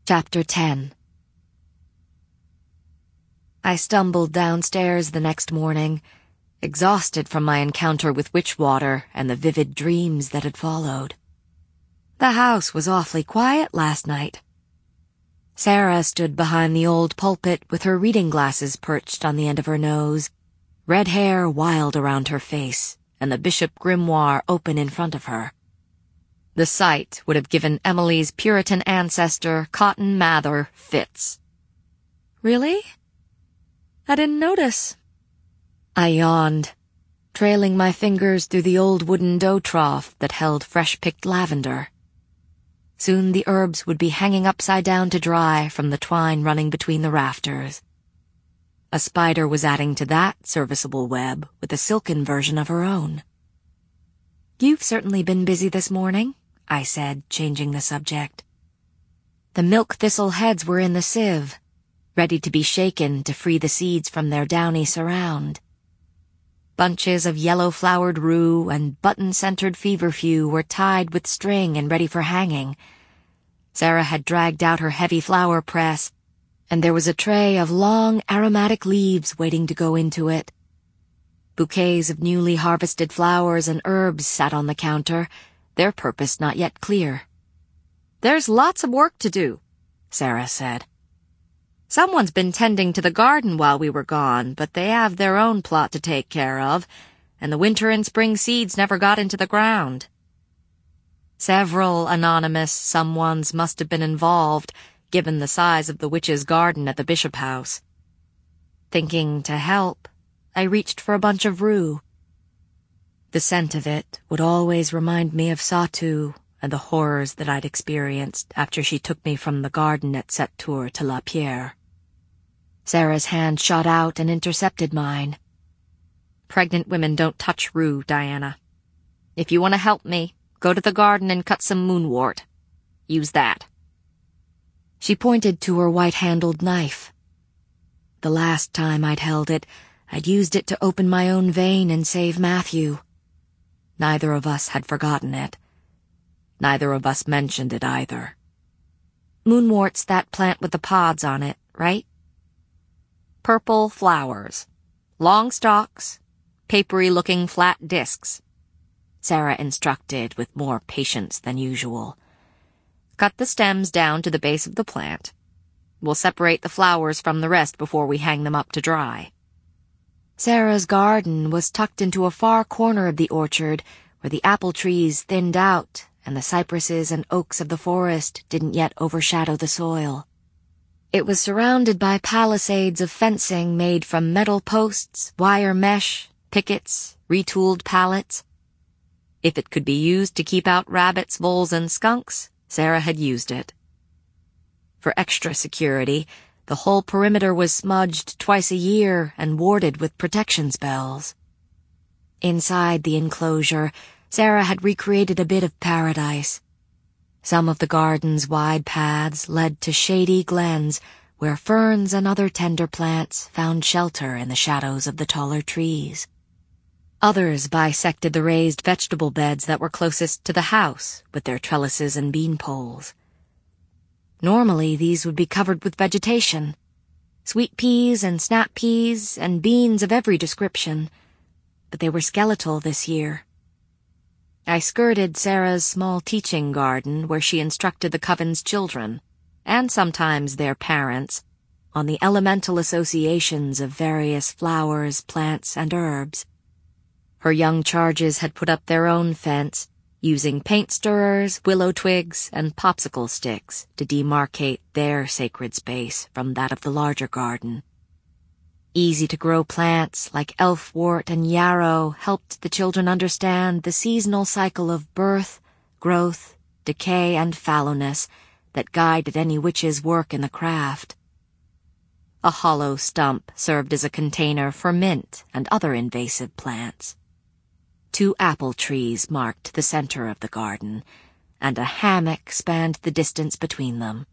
Chapter 10. I stumbled downstairs the next morning, exhausted from my encounter with Witchwater and the vivid dreams that had followed. The house was awfully quiet last night. Sarah stood behind the old pulpit with her reading glasses perched on the end of her nose, red hair wild around her face, and the bishop grimoire open in front of her. The sight would have given Emily's Puritan ancestor, Cotton Mather, fits. Really? I didn't notice. I yawned, trailing my fingers through the old wooden dough trough that held fresh-picked lavender. Soon the herbs would be hanging upside down to dry from the twine running between the rafters. A spider was adding to that serviceable web with a silken version of her own. "You've certainly been busy this morning," I said, changing the subject. The milk thistle heads were in the sieve, ready to be shaken to free the seeds from their downy surround. Bunches of yellow-flowered rue and button-centered feverfew were tied with string and ready for hanging. Sarah had dragged out her heavy flower press, and there was a tray of long, aromatic leaves waiting to go into it. Bouquets of newly harvested flowers and herbs sat on the counter, their purpose not yet clear. "There's lots of work to do," Sarah said. "Someone's been tending to the garden while we were gone, but they have their own plot to take care of, and the winter and spring seeds never got into the ground." Several anonymous someones must have been involved, given the size of the witch's garden at the Bishop House. Thinking to help, I reached for a bunch of rue. The scent of it would always remind me of Satu and the horrors that I'd experienced after she took me from the garden at Sept-Tours to La Pierre. Sarah's hand shot out and intercepted mine. "Pregnant women don't touch rue, Diana. If you want to help me, go to the garden and cut some moonwort. Use that." She pointed to her white-handled knife. The last time I'd held it, I'd used it to open my own vein and save Matthew. Neither of us had forgotten it. Neither of us mentioned it either. Moonwort's that plant with the pods on it, right? Purple flowers. Long stalks. Papery-looking flat discs. Sarah instructed with more patience than usual. "Cut the stems down to the base of the plant. We'll separate the flowers from the rest before we hang them up to dry." Sarah's garden was tucked into a far corner of the orchard where the apple trees thinned out and the cypresses and oaks of the forest didn't yet overshadow the soil. It was surrounded by palisades of fencing made from metal posts, wire mesh, pickets, retooled pallets. If it could be used to keep out rabbits, voles, and skunks, Sarah had used it. For extra security, the whole perimeter was smudged twice a year and warded with protection spells. Inside the enclosure, Sarah had recreated a bit of paradise. Some of the garden's wide paths led to shady glens where ferns and other tender plants found shelter in the shadows of the taller trees. Others bisected the raised vegetable beds that were closest to the house with their trellises and bean poles. Normally, these would be covered with vegetation, sweet peas and snap peas and beans of every description, but they were skeletal this year. I skirted Sarah's small teaching garden where she instructed the coven's children, and sometimes their parents, on the elemental associations of various flowers, plants, and herbs. Her young charges had put up their own fence, using paint stirrers, willow twigs, and popsicle sticks to demarcate their sacred space from that of the larger garden. Easy-to-grow plants like elfwort and yarrow helped the children understand the seasonal cycle of birth, growth, decay, and fallowness that guided any witch's work in the craft. A hollow stump served as a container for mint and other invasive plants. 2 apple trees marked the center of the garden, and a hammock spanned the distance between them.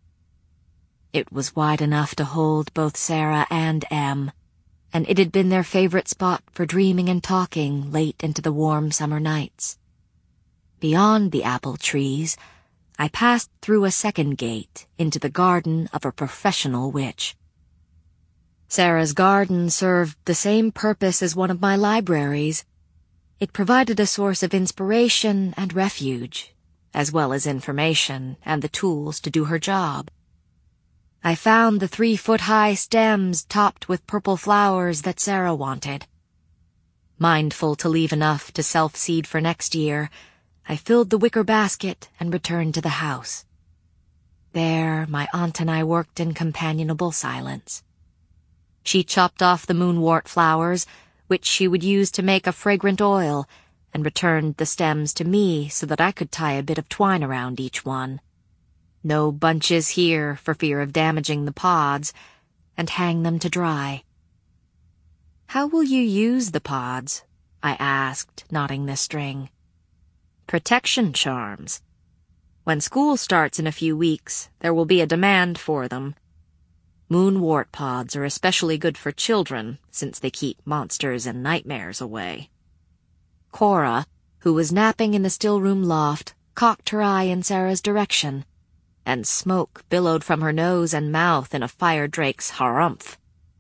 It was wide enough to hold both Sarah and Em, and it had been their favorite spot for dreaming and talking late into the warm summer nights. Beyond the apple trees, I passed through a second gate into the garden of a professional witch. Sarah's garden served the same purpose as one of my libraries. It provided a source of inspiration and refuge, as well as information and the tools to do her job. I found the 3-foot-high stems topped with purple flowers that Sarah wanted. Mindful to leave enough to self-seed for next year, I filled the wicker basket and returned to the house. There, my aunt and I worked in companionable silence. She chopped off the moonwort flowers, which she would use to make a fragrant oil, and returned the stems to me so that I could tie a bit of twine around each one. No bunches here for fear of damaging the pods, and hang them to dry. "How will you use the pods?" I asked, knotting the string. "Protection charms. When school starts in a few weeks, there will be a demand for them. Moonwort pods are especially good for children, since they keep monsters and nightmares away." Cora, who was napping in the still-room loft, cocked her eye in Sarah's direction, and smoke billowed from her nose and mouth in a fire drake's harumph.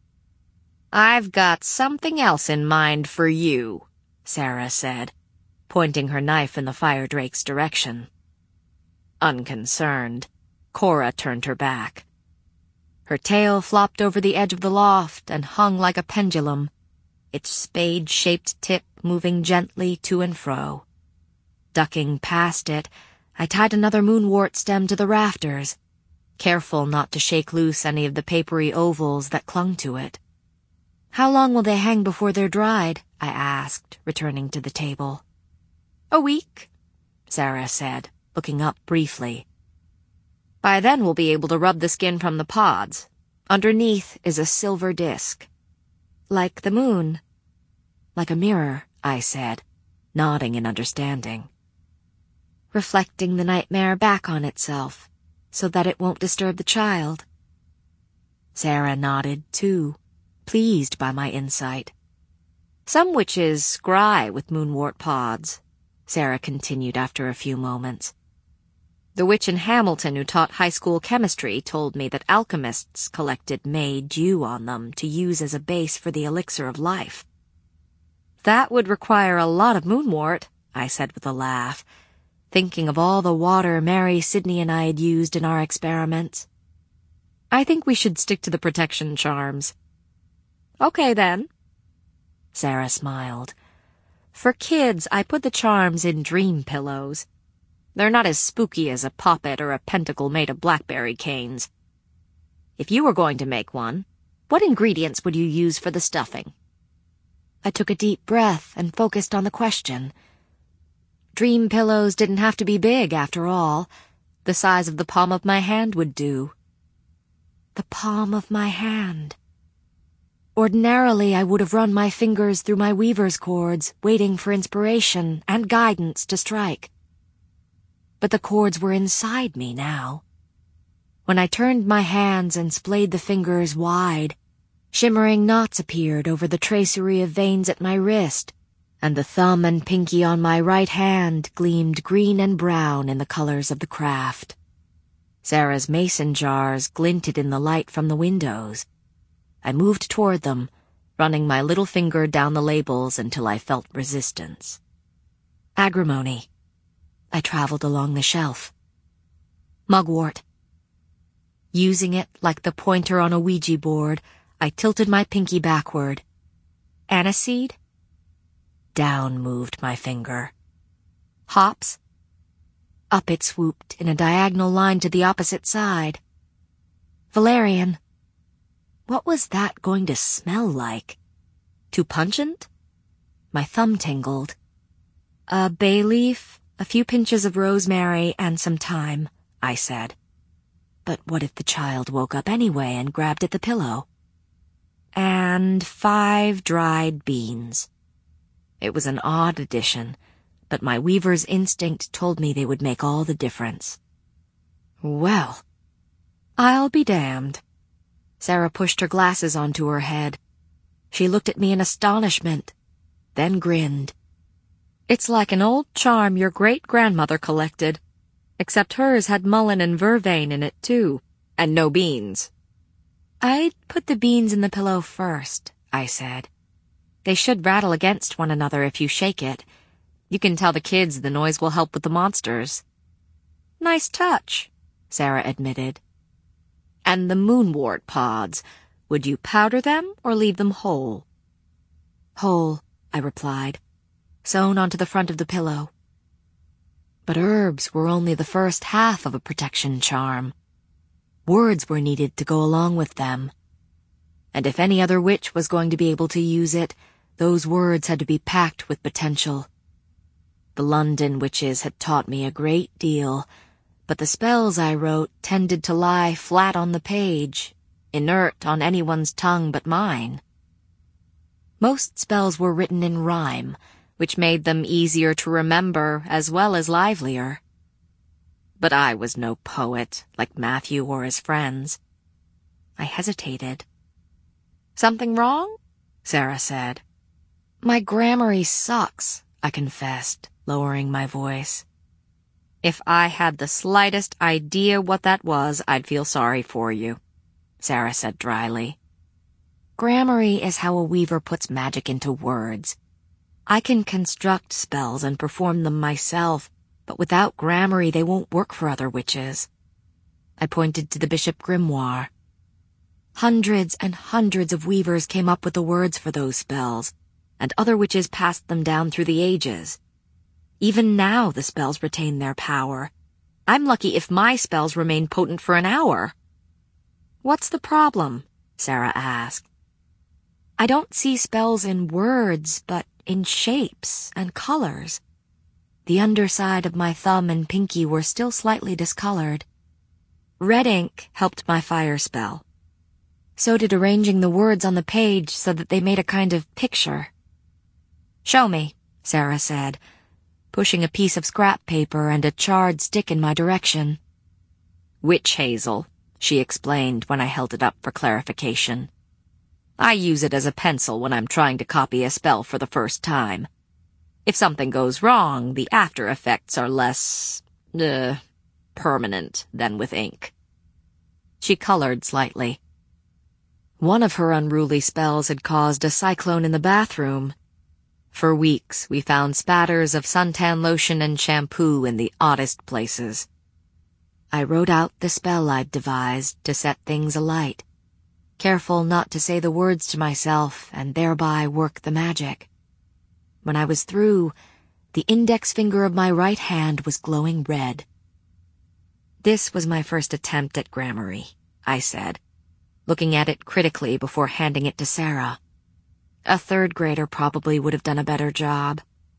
"I've got something else in mind for you," Sarah said, pointing her knife in the fire drake's direction. Unconcerned, Cora turned her back. Her tail flopped over the edge of the loft and hung like a pendulum, its spade-shaped tip moving gently to and fro. Ducking past it, I tied another moonwort stem to the rafters, careful not to shake loose any of the papery ovals that clung to it. "How long will they hang before they're dried?" I asked, returning to the table. "A week," Sarah said, looking up briefly. "By then we'll be able to rub the skin from the pods. Underneath is a silver disc." "Like the moon?" "Like a mirror," I said, nodding in understanding. "Reflecting the nightmare back on itself, so that it won't disturb the child." Sarah nodded, too, pleased by my insight. "Some witches scry with moonwort pods," Sarah continued after a few moments. "The witch in Hamilton who taught high school chemistry told me that alchemists collected May dew on them to use as a base for the elixir of life." "That would require a lot of moonwort," I said with a laugh, thinking of all the water Mary, Sydney, and I had used in our experiments. "I think we should stick to the protection charms." "Okay, then." Sarah smiled. "For kids, I put the charms in dream pillows. They're not as spooky as a poppet or a pentacle made of blackberry canes. If you were going to make one, what ingredients would you use for the stuffing?" I took a deep breath and focused on the question. Dream pillows didn't have to be big, after all. The size of the palm of my hand would do. The palm of my hand. Ordinarily, I would have run my fingers through my weaver's cords, waiting for inspiration and guidance to strike. But the cords were inside me now. When I turned my hands and splayed the fingers wide, shimmering knots appeared over the tracery of veins at my wrist, and the thumb and pinky on my right hand gleamed green and brown in the colors of the craft. Sarah's mason jars glinted in the light from the windows. I moved toward them, running my little finger down the labels until I felt resistance. Agrimony. I traveled along the shelf. Mugwort. Using it like the pointer on a Ouija board, I tilted my pinky backward. Aniseed? Down moved my finger. Hops? Up it swooped in a diagonal line to the opposite side. Valerian. What was that going to smell like? Too pungent? My thumb tingled. A bay leaf, a few pinches of rosemary, and some thyme, I said. But what if the child woke up anyway and grabbed at the pillow? And 5 dried beans. It was an odd addition, but my weaver's instinct told me they would make all the difference. Well, I'll be damned. Sarah pushed her glasses onto her head. She looked at me in astonishment, then grinned. It's like an old charm your great-grandmother collected. except hers had mullein and vervain in it too, and no beans. I'd put the beans in the pillow first, I said. They should rattle against one another if you shake it. You can tell the kids the noise will help with the monsters. Nice touch, Sarah admitted. And the moonwort pods, would you powder them or leave them whole? Whole, I replied, sewn onto the front of the pillow. But herbs were only the first half of a protection charm. Words were needed to go along with them. And if any other witch was going to be able to use it, those words had to be packed with potential. The London witches had taught me a great deal, but the spells I wrote tended to lie flat on the page, inert on anyone's tongue but mine. Most spells were written in rhyme, which made them easier to remember as well as livelier. But I was no poet, like Matthew or his friends. I hesitated. Something wrong? Sarah said. My grammar sucks, I confessed, lowering my voice. If I had the slightest idea what that was, I'd feel sorry for you, Sarah said dryly. Grammar is how a weaver puts magic into words. I can construct spells and perform them myself, but without grammar they won't work for other witches. I pointed to the Bishop Grimoire. Hundreds and hundreds of weavers came up with the words for those spells, and other witches passed them down through the ages. Even now the spells retain their power. I'm lucky if my spells remain potent for an hour. What's the problem? Sarah asked. I don't see spells in words, but in shapes and colors. The underside of my thumb and pinky were still slightly discolored. Red ink helped my fire spell. So did arranging the words on the page so that they made a kind of picture. Show me, Sarah said, pushing a piece of scrap paper and a charred stick in my direction. Witch hazel, she explained when I held it up for clarification. I use it as a pencil when I'm trying to copy a spell for the first time. If something goes wrong, the after effects are less, permanent than with ink. She colored slightly. One of her unruly spells had caused a cyclone in the bathroom. For weeks, we found spatters of suntan lotion and shampoo in the oddest places. I wrote out the spell I'd devised to set things alight, careful not to say the words to myself and thereby work the magic. When I was through, the index finger of my right hand was glowing red. This was my first attempt at grammar, I said, looking at it critically before handing it to Sarah. A third grader probably would have done a better job.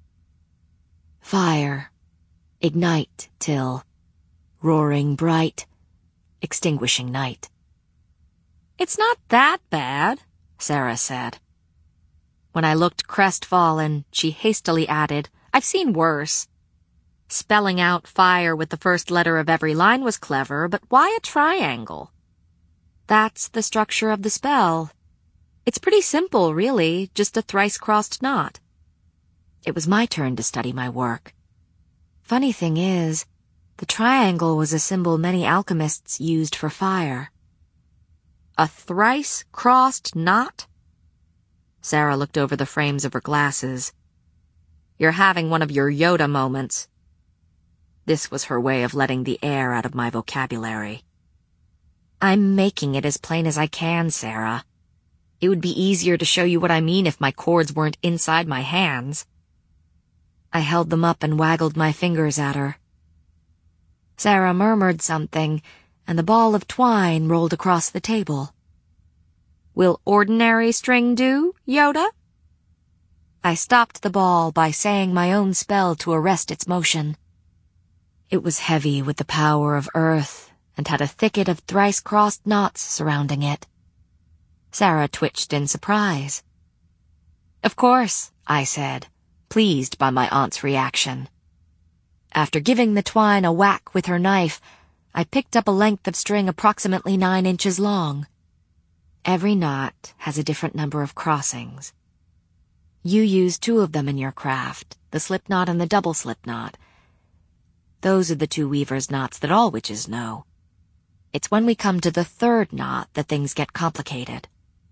Fire. Ignite till. Roaring bright. Extinguishing night. It's not that bad, Sarah said. When I looked crestfallen, she hastily added, I've seen worse. Spelling out fire with the first letter of every line was clever, but why a triangle? That's the structure of the spell. It's pretty simple, really, just a thrice-crossed knot. It was my turn to study my work. Funny thing is, the triangle was a symbol many alchemists used for fire. A thrice-crossed knot? Sarah looked over the frames of her glasses. You're having one of your Yoda moments. This was her way of letting the air out of my vocabulary. I'm making it as plain as I can, Sarah. It would be easier to show you what I mean if my cords weren't inside my hands. I held them up and waggled my fingers at her. Sarah murmured something, and the ball of twine rolled across the table. Will ordinary string do, Yoda? I stopped the ball by saying my own spell to arrest its motion. It was heavy with the power of earth and had a thicket of thrice-crossed knots surrounding it. Sarah twitched in surprise. Of course, I said, pleased by my aunt's reaction. After giving the twine a whack with her knife, I picked up a length of string approximately 9 inches long. Every knot has a different number of crossings. You use 2 of them in your craft, the slip knot and the double slip knot. Those are the two weaver's knots that all witches know. It's when we come to the third knot that things get complicated.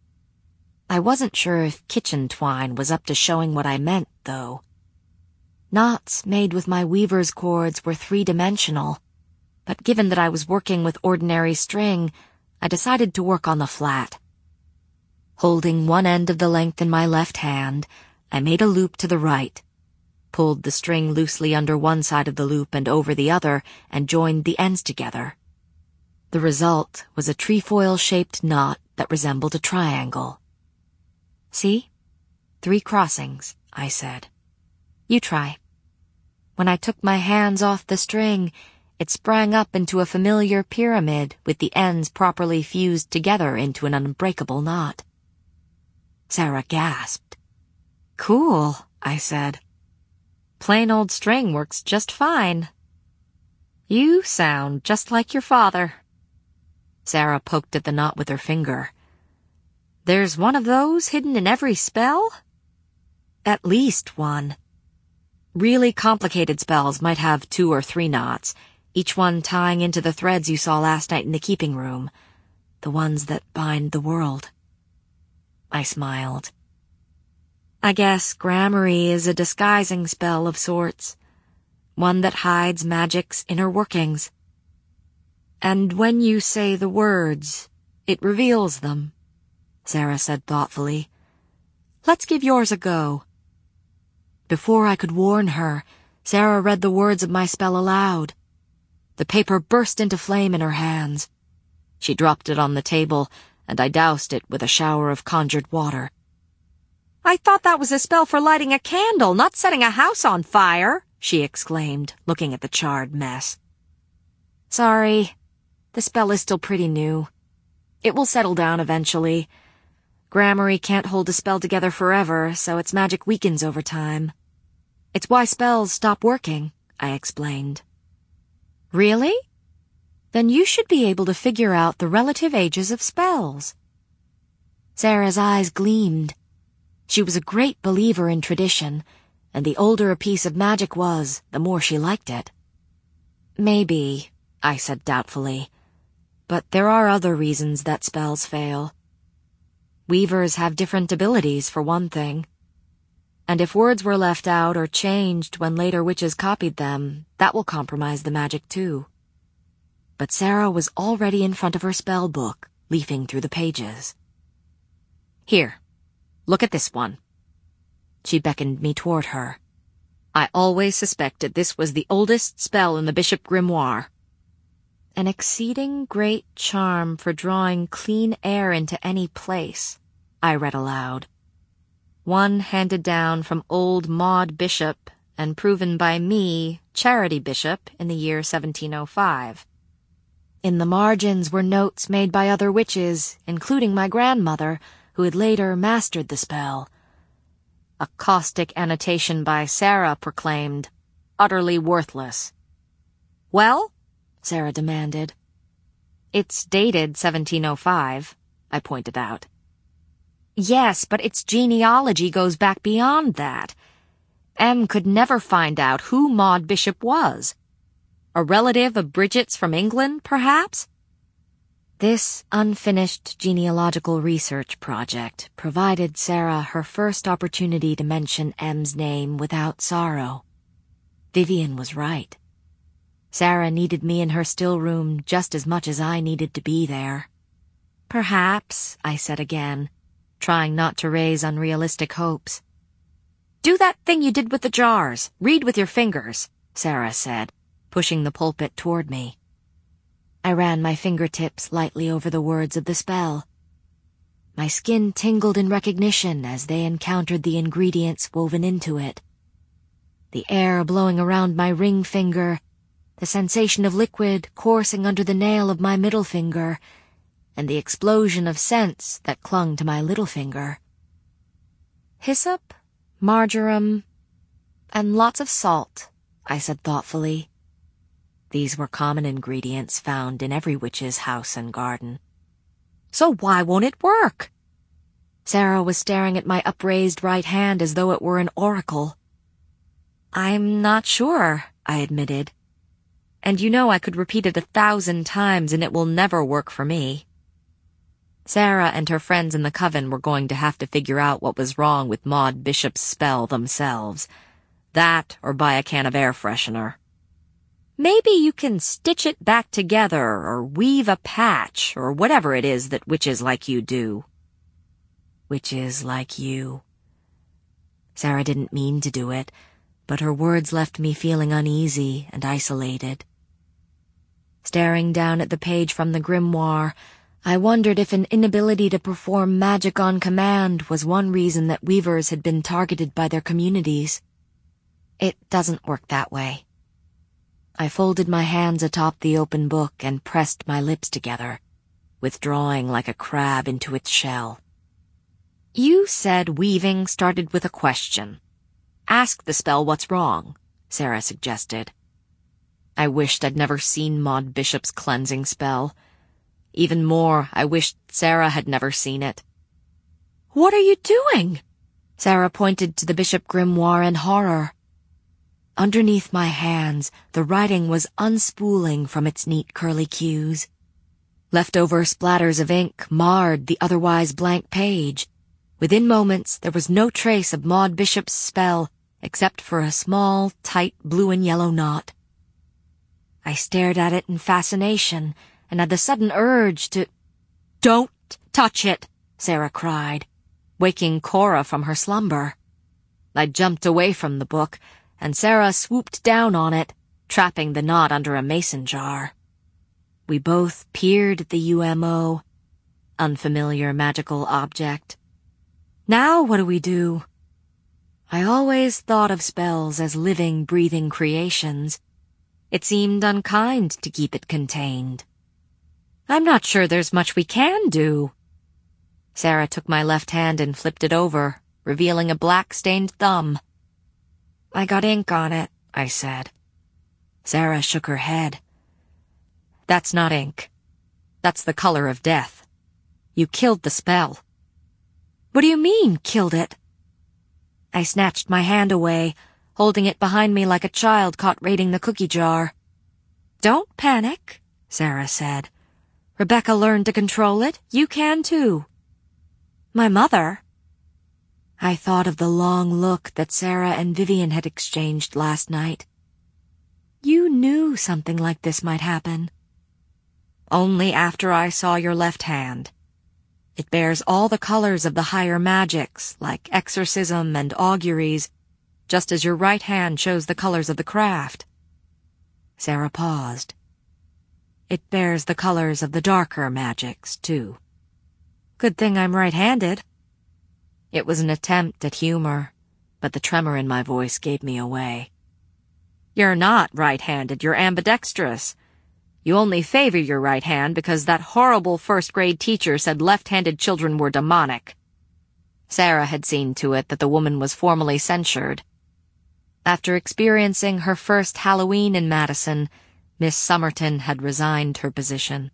I wasn't sure if kitchen twine was up to showing what I meant, though. Knots made with my weaver's cords were three-dimensional, but given that I was working with ordinary string, I decided to work on the flat. Holding one end of the length in my left hand, I made a loop to the right, pulled the string loosely under one side of the loop and over the other, and joined the ends together. The result was a trefoil-shaped knot that resembled a triangle. "See? 3 crossings," I said. "You try." When I took my hands off the string, it sprang up into a familiar pyramid with the ends properly fused together into an unbreakable knot. Sarah gasped. "Cool," I said. "Plain old string works just fine." "You sound just like your father." Sarah poked at the knot with her finger. "There's one of those hidden in every spell?" "At least one. Really complicated spells might have 2 or 3 knots, each one tying into the threads you saw last night in the keeping room, the ones that bind the world." I smiled. "I guess Gramarye is a disguising spell of sorts, one that hides magic's inner workings. And when you say the words, it reveals them," Sarah said thoughtfully. "Let's give yours a go." Before I could warn her, Sarah read the words of my spell aloud. The paper burst into flame in her hands. She dropped it on the table, and I doused it with a shower of conjured water. "I thought that was a spell for lighting a candle, not setting a house on fire," she exclaimed, looking at the charred mess. "Sorry, the spell is still pretty new. It will settle down eventually. Gramarye can't hold a spell together forever, so its magic weakens over time. It's why spells stop working," I explained. "Really? Then you should be able to figure out the relative ages of spells." Sarah's eyes gleamed. She was a great believer in tradition, and the older a piece of magic was, the more she liked it. "Maybe," I said doubtfully, "but there are other reasons that spells fail. Weavers have different abilities, for one thing. And if words were left out or changed when later witches copied them, that will compromise the magic too." But Sarah was already in front of her spell book, leafing through the pages. "Here, look at this one." She beckoned me toward her. "I always suspected this was the oldest spell in the Bishop Grimoire. An exceeding great charm for drawing clean air into any place," I read aloud. "One handed down from old Maud Bishop and proven by me, Charity Bishop, in the year 1705. In the margins were notes made by other witches, including my grandmother, who had later mastered the spell. A caustic annotation by Sarah proclaimed, 'Utterly worthless.'" "Well?" Sarah demanded. "It's dated 1705, I pointed out. "Yes, but its genealogy goes back beyond that. Em could never find out who Maud Bishop was. A relative of Bridget's from England, perhaps?" This unfinished genealogical research project provided Sarah her first opportunity to mention Em's name without sorrow. Vivian was right. Sarah needed me in her still room just as much as I needed to be there. "Perhaps," I said again, trying not to raise unrealistic hopes. "Do that thing you did with the jars. Read with your fingers," Sarah said, pushing the pulpit toward me. I ran my fingertips lightly over the words of the spell. My skin tingled in recognition as they encountered the ingredients woven into it. The air blowing around my ring finger, the sensation of liquid coursing under the nail of my middle finger, and the explosion of scents that clung to my little finger. "Hyssop, marjoram, and lots of salt," I said thoughtfully. These were common ingredients found in every witch's house and garden. "So why won't it work?" Sarah was staring at my upraised right hand as though it were an oracle. "I'm not sure," I admitted. And you know I could repeat it 1,000 times and it will never work for me. Sarah and her friends in the coven were going to have to figure out what was wrong with Maud Bishop's spell themselves. That or buy a can of air freshener. Maybe you can stitch it back together or weave a patch or whatever it is that witches like you do. Witches like you. Sarah didn't mean to do it, but her words left me feeling uneasy and isolated. Staring down at the page from the grimoire, I wondered if an inability to perform magic on command was one reason that weavers had been targeted by their communities. It doesn't work that way. I folded my hands atop the open book and pressed my lips together, withdrawing like a crab into its shell. You said weaving started with a question. Ask the spell what's wrong, Sarah suggested. I wished I'd never seen Maud Bishop's cleansing spell. Even more, I wished Sarah had never seen it. What are you doing? Sarah pointed to the Bishop grimoire in horror. Underneath my hands, the writing was unspooling from its neat curly cues. Leftover splatters of ink marred the otherwise blank page. Within moments, there was no trace of Maud Bishop's spell, except for a small, tight blue and yellow knot. I stared at it in fascination, and had the sudden urge to— "Don't touch it," Sarah cried, waking Cora from her slumber. I jumped away from the book, and Sarah swooped down on it, trapping the knot under a mason jar. We both peered at the UMO, unfamiliar magical object. Now what do we do? I always thought of spells as living, breathing creations. It seemed unkind to keep it contained. I'm not sure there's much we can do. Sarah took my left hand and flipped it over, revealing a black-stained thumb. I got ink on it, I said. Sarah shook her head. That's not ink. That's the color of death. You killed the spell. What do you mean, killed it? I snatched my hand away, holding it behind me like a child caught raiding the cookie jar. Don't panic, Sarah said. Rebecca learned to control it. You can too. My mother? I thought of the long look that Sarah and Vivian had exchanged last night. You knew something like this might happen. Only after I saw your left hand. It bears all the colors of the higher magics, like exorcism and auguries, just as your right hand shows the colors of the craft. Sarah paused. It bears the colors of the darker magics, too. Good thing I'm right-handed. It was an attempt at humor, but the tremor in my voice gave me away. You're not right-handed, you're ambidextrous. You only favor your right hand because that horrible first-grade teacher said left-handed children were demonic. Sarah had seen to it that the woman was formally censured. After experiencing her first Halloween in Madison, Miss Somerton had resigned her position.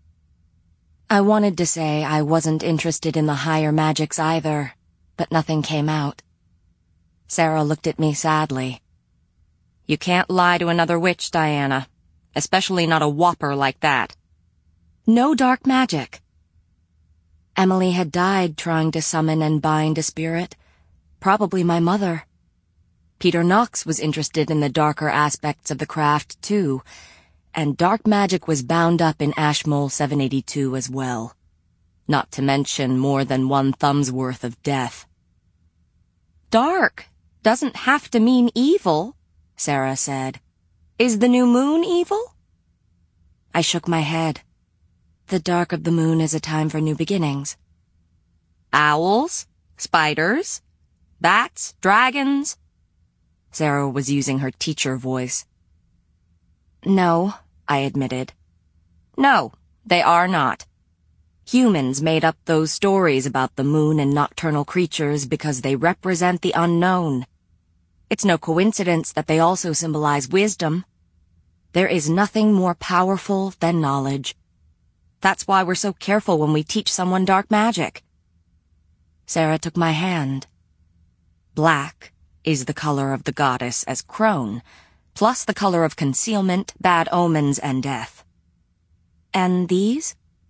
I wanted to say I wasn't interested in the higher magics either, but nothing came out. Sarah looked at me sadly. You can't lie to another witch, Diana. Especially not a whopper like that. No dark magic. Emily had died trying to summon and bind a spirit. Probably my mother. Peter Knox was interested in the darker aspects of the craft, too, and dark magic was bound up in Ashmole 782 as well. Not to mention more than one thumb's worth of death. Dark doesn't have to mean evil, Sarah said. Is the new moon evil? I shook my head. The dark of the moon is a time for new beginnings. Owls? Spiders? Bats? Dragons? Sarah was using her teacher voice. No, I admitted. No, they are not. Humans made up those stories about the moon and nocturnal creatures because they represent the unknown. It's no coincidence that they also symbolize wisdom. There is nothing more powerful than knowledge. That's why we're so careful when we teach someone dark magic. Sarah took my hand. Black is the color of the goddess as crone, plus the color of concealment, bad omens, and death. And these?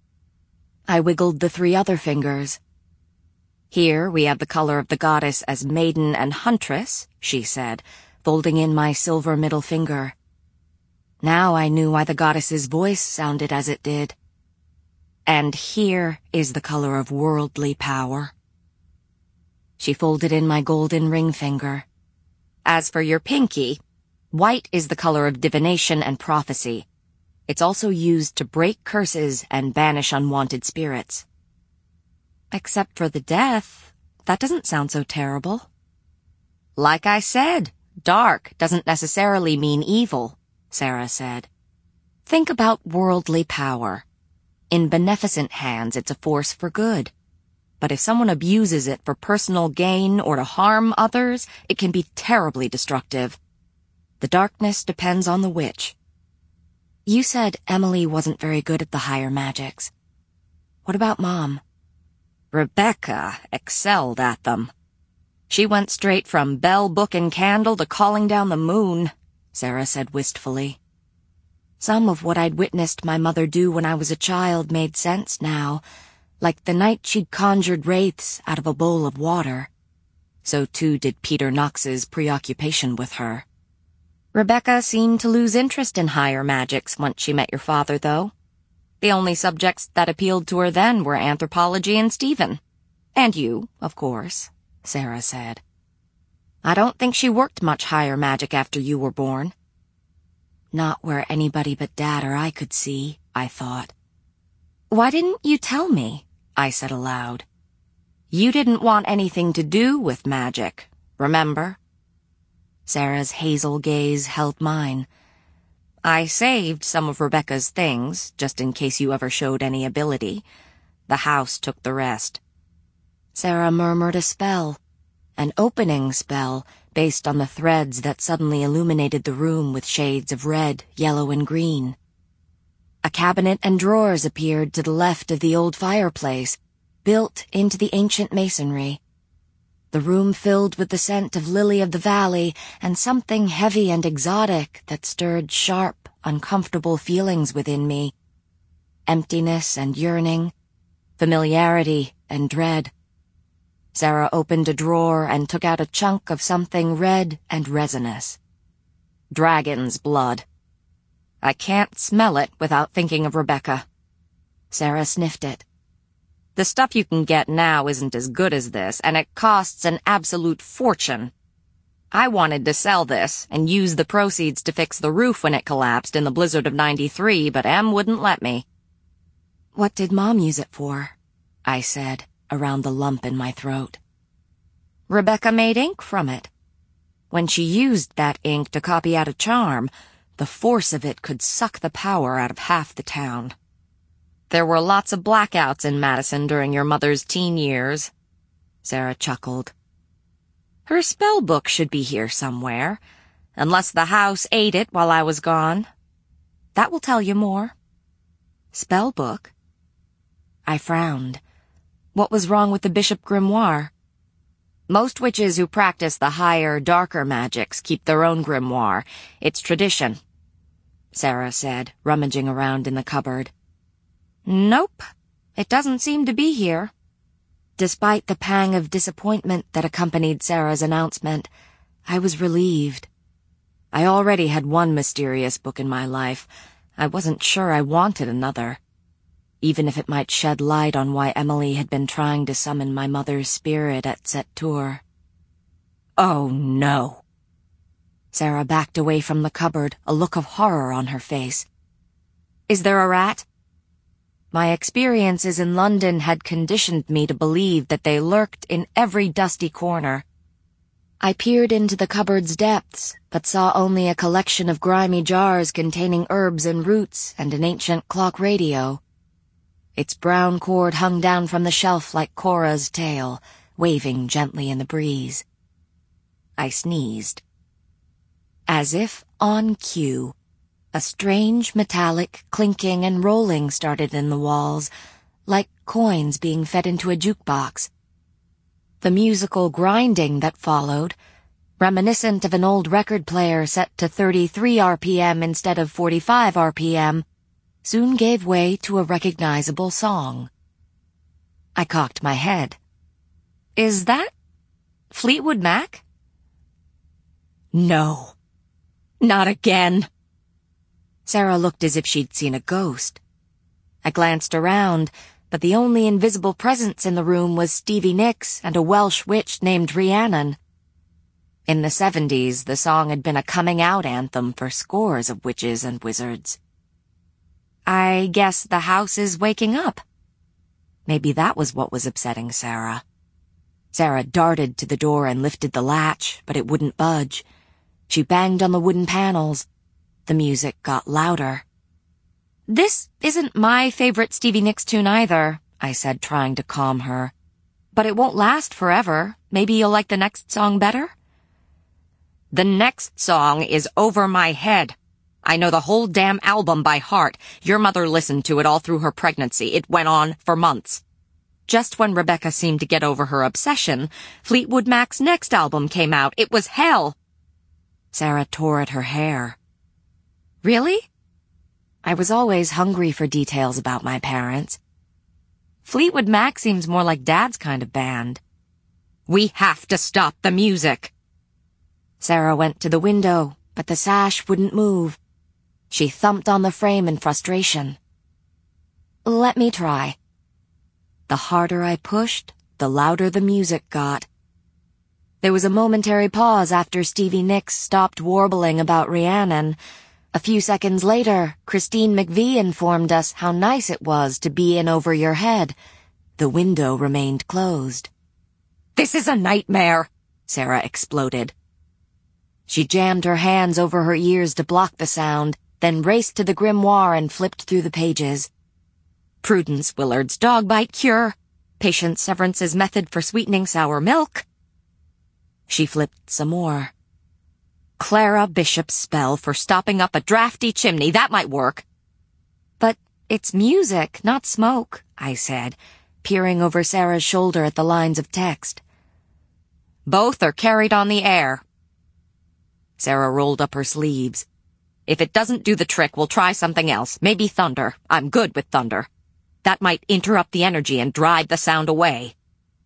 I wiggled the 3 other fingers. Here we have the color of the goddess as maiden and huntress, she said, folding in my silver middle finger. Now I knew why the goddess's voice sounded as it did. And here is the color of worldly power. She folded in my golden ring finger. As for your pinky, white is the color of divination and prophecy. It's also used to break curses and banish unwanted spirits. Except for the death, that doesn't sound so terrible. Like I said, dark doesn't necessarily mean evil, Sarah said. Think about worldly power. In beneficent hands, it's a force for good. But if someone abuses it for personal gain or to harm others, it can be terribly destructive. The darkness depends on the witch. You said Emily wasn't very good at the higher magics. What about Mom? Rebecca excelled at them. She went straight from bell, book, and candle to calling down the moon, Sarah said wistfully. Some of what I'd witnessed my mother do when I was a child made sense now, like the night she'd conjured wraiths out of a bowl of water. So too did Peter Knox's preoccupation with her. Rebecca seemed to lose interest in higher magics once she met your father, though. The only subjects that appealed to her then were anthropology and Stephen. And you, of course, Sarah said. I don't think she worked much higher magic after you were born. Not where anybody but Dad or I could see, I thought. Why didn't you tell me? I said aloud. You didn't want anything to do with magic, remember? Sarah's hazel gaze held mine. I saved some of Rebecca's things, just in case you ever showed any ability. The house took the rest. Sarah murmured a spell, an opening spell, based on the threads that suddenly illuminated the room with shades of red, yellow, and green. A cabinet and drawers appeared to the left of the old fireplace, built into the ancient masonry. The room filled with the scent of lily of the valley and something heavy and exotic that stirred sharp, uncomfortable feelings within me. Emptiness and yearning, familiarity and dread. Sarah opened a drawer and took out a chunk of something red and resinous. Dragon's blood. I can't smell it without thinking of Rebecca. Sarah sniffed it. The stuff you can get now isn't as good as this, and it costs an absolute fortune. I wanted to sell this and use the proceeds to fix the roof when it collapsed in the blizzard of '93, but Em wouldn't let me. What did Mom use it for? I said, around the lump in my throat. Rebecca made ink from it. When she used that ink to copy out a charm, the force of it could suck the power out of half the town. There were lots of blackouts in Madison during your mother's teen years. Sarah chuckled. Her spell book should be here somewhere, unless the house ate it while I was gone. That will tell you more. Spell book? I frowned. What was wrong with the Bishop Grimoire? Most witches who practice the higher, darker magics keep their own grimoire. It's tradition, Sarah said, rummaging around in the cupboard. Nope, it doesn't seem to be here. Despite the pang of disappointment that accompanied Sarah's announcement, I was relieved. I already had one mysterious book in my life. I wasn't sure I wanted another, even if it might shed light on why Emily had been trying to summon my mother's spirit at Sept-Tours. Oh, no. Sarah backed away from the cupboard, a look of horror on her face. Is there a rat? My experiences in London had conditioned me to believe that they lurked in every dusty corner. I peered into the cupboard's depths, but saw only a collection of grimy jars containing herbs and roots and an ancient clock radio. Its brown cord hung down from the shelf like Cora's tail, waving gently in the breeze. I sneezed. As if on cue, a strange metallic clinking and rolling started in the walls, like coins being fed into a jukebox. The musical grinding that followed reminiscent of an old record player set to 33 RPM instead of 45 RPM, soon gave way to a recognizable song. I cocked my head. Is that Fleetwood Mac? No. Not again. Sarah looked as if she'd seen a ghost. I glanced around, but the only invisible presence in the room was Stevie Nicks and a Welsh witch named Rhiannon. In the 70s, the song had been a coming-out anthem for scores of witches and wizards. I guess the house is waking up. Maybe that was what was upsetting Sarah. Sarah darted to the door and lifted the latch, but it wouldn't budge. She banged on the wooden panels. The music got louder. This isn't my favorite Stevie Nicks tune either, I said, trying to calm her. But it won't last forever. Maybe you'll like the next song better? The next song is Over My Head. I know the whole damn album by heart. Your mother listened to it all through her pregnancy. It went on for months. Just when Rebecca seemed to get over her obsession, Fleetwood Mac's next album came out. It was hell. Sarah tore at her hair. Really? I was always hungry for details about my parents. Fleetwood Mac seems more like Dad's kind of band. We have to stop the music. Sarah went to the window, but the sash wouldn't move. She thumped on the frame in frustration. Let me try. The harder I pushed, the louder the music got. There was a momentary pause after Stevie Nicks stopped warbling about Rhiannon. A few seconds later, Christine McVie informed us how nice it was to be in over your head. The window remained closed. This is a nightmare, Sarah exploded. She jammed her hands over her ears to block the sound, then raced to the grimoire and flipped through the pages. Prudence Willard's dog bite cure, Patience Severance's method for sweetening sour milk. She flipped some more. Clara Bishop's spell for stopping up a drafty chimney, that might work. But it's music, not smoke, I said, peering over Sarah's shoulder at the lines of text. Both are carried on the air. Sarah rolled up her sleeves. If it doesn't do the trick, we'll try something else. Maybe thunder. I'm good with thunder. That might interrupt the energy and drive the sound away.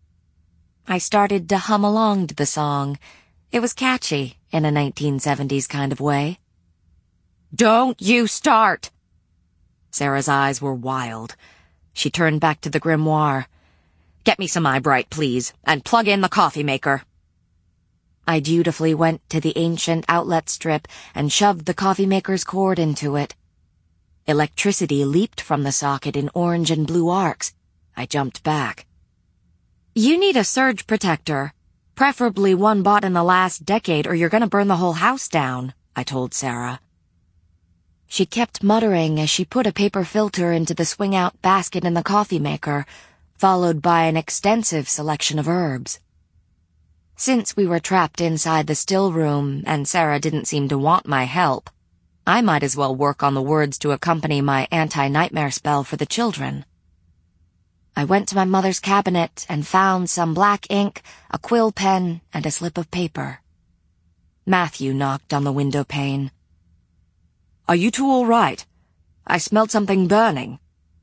I started to hum along to the song. It was catchy, in a 1970s kind of way. Don't you start! Sarah's eyes were wild. She turned back to the grimoire. Get me some Eyebright, please, and plug in the coffee maker. I dutifully went to the ancient outlet strip and shoved the coffee maker's cord into it. Electricity leaped from the socket in orange and blue arcs. I jumped back. You need a surge protector, preferably one bought in the last decade, or you're going to burn the whole house down, I told Sarah. She kept muttering as she put a paper filter into the swing-out basket in the coffee maker, followed by an extensive selection of herbs. Since we were trapped inside the still room and Sarah didn't seem to want my help, I might as well work on the words to accompany my anti-nightmare spell for the children. I went to my mother's cabinet and found some black ink, a quill pen, and a slip of paper. Matthew knocked on the window pane. Are you two all right? I smelled something burning.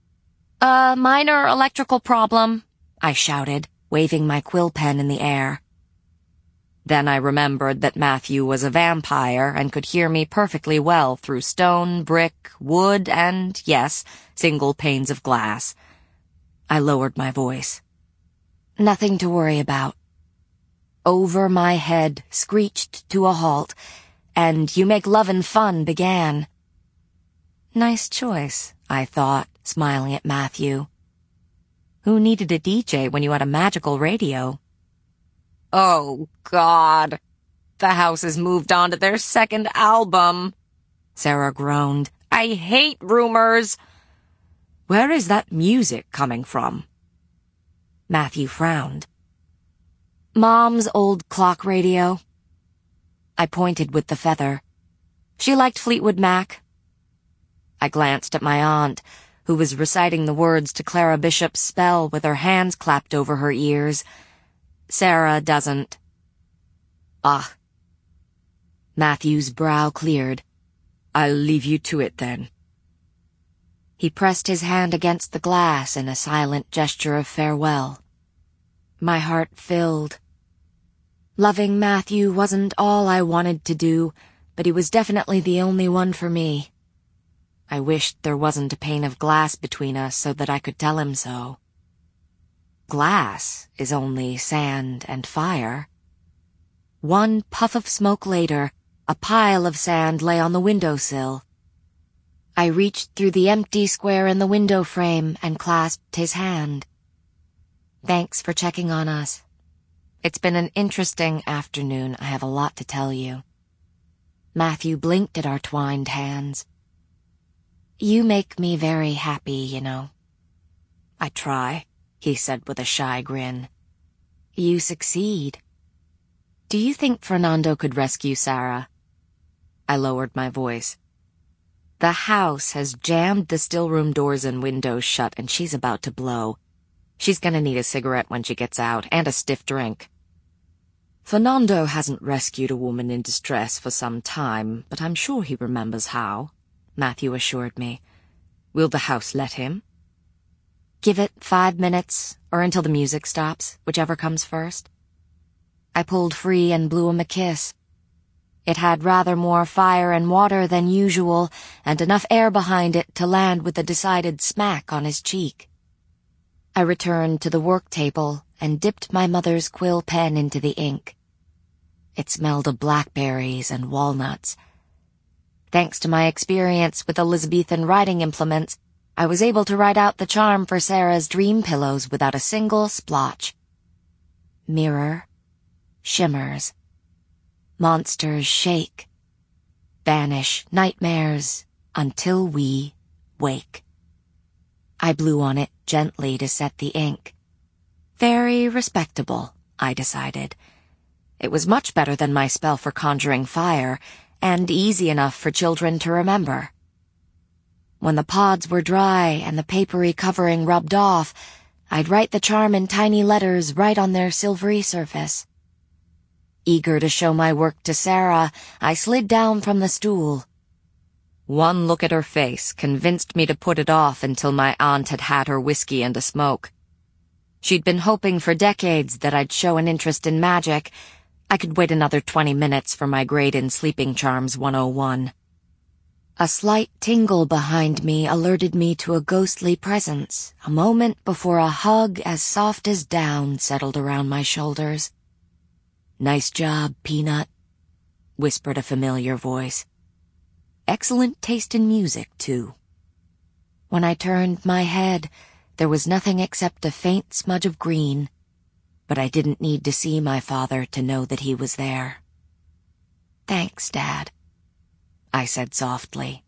A minor electrical problem, I shouted, waving my quill pen in the air. Then I remembered that Matthew was a vampire and could hear me perfectly well through stone, brick, wood, and, yes, single panes of glass. I lowered my voice. Nothing to worry about. Over My Head screeched to a halt, and You Make Lovin' Fun began. Nice choice, I thought, smiling at Matthew. Who needed a DJ when you had a magical radio? Oh, God. The house has moved on to their second album. Sarah groaned. I hate rumors. Where is that music coming from? Matthew frowned. Mom's old clock radio. I pointed with the feather. She liked Fleetwood Mac. I glanced at my aunt, who was reciting the words to Clara Bishop's spell with her hands clapped over her ears. Sarah doesn't. Ah, Matthew's brow cleared. "I'll leave you to it, then." He pressed his hand against the glass in a silent gesture of farewell. My heart filled. Loving Matthew wasn't all I wanted to do, but he was definitely the only one for me. I wished there wasn't a pane of glass between us so that I could tell him so. Glass is only sand and fire. One puff of smoke later, a pile of sand lay on the windowsill. I reached through the empty square in the window frame and clasped his hand. "Thanks for checking on us. It's been an interesting afternoon. I have a lot to tell you." Matthew blinked at our twined hands. "You make me very happy, you know." "I try," he said with a shy grin. "You succeed. Do you think Fernando could rescue Sarah?" I lowered my voice. "The house has jammed the stillroom doors and windows shut, and she's about to blow. She's gonna need a cigarette when she gets out, and a stiff drink." "Fernando hasn't rescued a woman in distress for some time, but I'm sure he remembers how," Matthew assured me. "Will the house let him?" "Give it 5 minutes, or until the music stops, whichever comes first." I pulled free and blew him a kiss. It had rather more fire and water than usual, and enough air behind it to land with a decided smack on his cheek. I returned to the work table and dipped my mother's quill pen into the ink. It smelled of blackberries and walnuts. Thanks to my experience with Elizabethan writing implements, I was able to write out the charm for Sarah's dream pillows without a single splotch. Mirror, shimmers, monsters shake, banish nightmares until we wake. I blew on it gently to set the ink. Very respectable, I decided. It was much better than my spell for conjuring fire, and easy enough for children to remember. When the pods were dry and the papery covering rubbed off, I'd write the charm in tiny letters right on their silvery surface. Eager to show my work to Sarah, I slid down from the stool. One look at her face convinced me to put it off until my aunt had had her whiskey and a smoke. She'd been hoping for decades that I'd show an interest in magic. I could wait another 20 minutes for my grade in Sleeping Charms 101. A slight tingle behind me alerted me to a ghostly presence, a moment before a hug as soft as down settled around my shoulders. "Nice job, Peanut," whispered a familiar voice. Excellent taste in music, too. When I turned my head, there was nothing except a faint smudge of green, but I didn't need to see my father to know that he was there. "Thanks, Dad," I said softly.